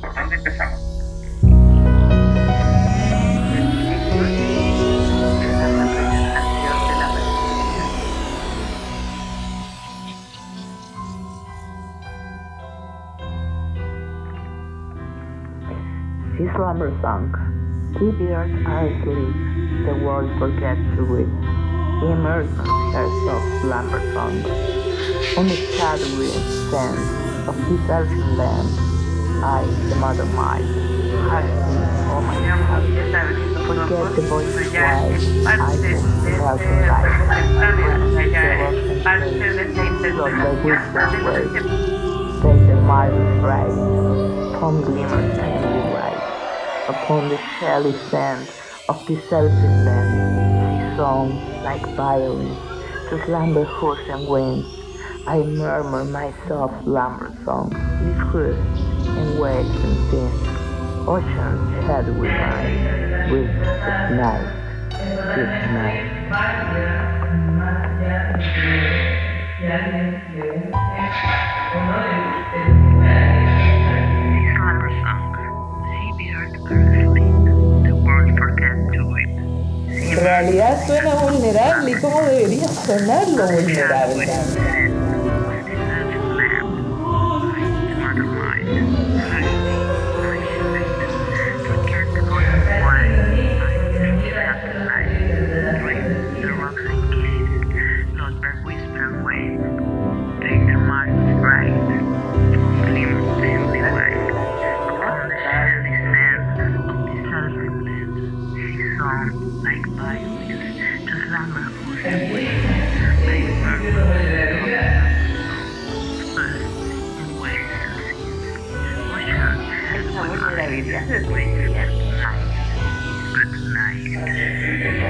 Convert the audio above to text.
¿Por dónde empezamos? This slumber song. Two bears are asleep, the world forgets to weep. The American shares of slumber song. On the shadowy sands of this elfin land, I, the mother might, hush me, oh my heart, forget the voice of wild, I can melting light, float by whispered waves, take the marvelous ride, foam glimmers tenderly bright, upon the shelly sand of this elfin land, see songs like violins, to slumber hoarse and wind, I murmur my soft slumber song, with roost and waves and sins, ocean's shadowy mind, with at night, good night. Slumber song. Seabirds are asleep. The world forgets to weep. En realidad suena vulnerable y cómo debería sonar lo vulnerable. Like violins, to slumber who's away. I murmur and waves and scenes. Ocean, good night. Good night.